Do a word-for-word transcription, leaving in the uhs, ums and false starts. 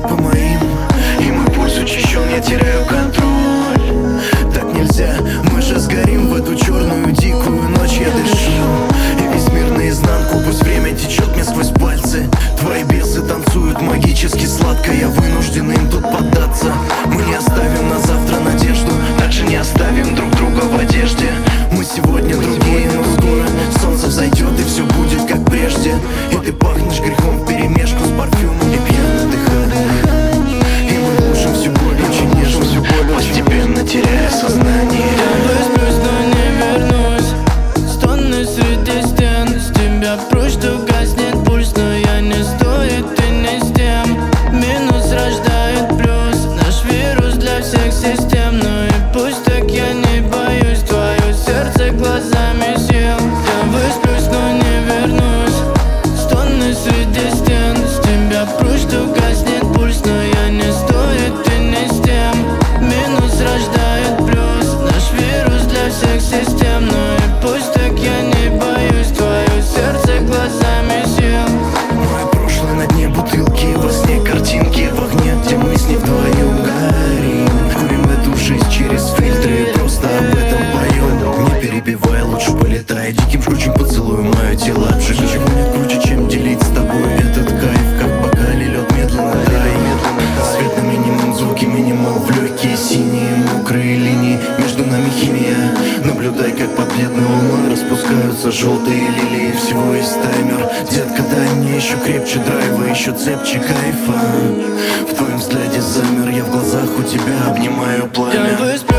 по моим, и мой пульс учащен, я теряю контроль. Так нельзя, мы же сгорим в эту черную дикую ночь. Я дышу, и весь мир наизнанку, пусть время течет мне сквозь пальцы. Твои бесы танцуют магически сладко, я вынужден им тут поддаться. Мы не оставим на завтра надежду, также не оставим друг друга в одежде. Мы сегодня другие, но скоро солнце взойдет и все будет как прежде. И ты пахнешь грехом вперемешку с парфюмом и пьяным дыханием. И мы душим все более очень нежно, постепенно теряя сознание. Я высплюсь, но не вернусь. Стоны среди стен. С тебя прочь, что гаснет пульс, но я не стоит, ты не с тем. Минус рождает плюс, наш вирус для всех систем. Ну и пусть так, я не боюсь твое сердце глазами съел. Я высплюсь, но не вернусь. Стоны среди стен. С тебя прочь, что гаснет пульс, но я не стоит, ты не с тем. Минус рождает плюс, наш вирус для всех систем. Ну и пусть так, я не боюсь твое сердце глазами съел. Мое прошлое на дне бутылки, во сне картинки, в огне, где мы с ней вдвоем горим. Курим эту жизнь через фильтры, просто об этом поем. Не перебивай, лучше полетай, диким жгучим поцелуем мое тело обжигай. Ничего нет круче, чем делить с тобой этот кайф, как в бокале лед медленно тает. Свет на минимум, звуки минимал, в легкие синие мокрые линии. Между нами химия, наблюдай, как под бледной луной распускаются желтые лилии. Всего есть таймер, детка, дай мне еще крепче драйва, еще цепче кайфа. В твоем взгляде замер, я в глазах у тебя обнимаю пламя. Я высплюсь,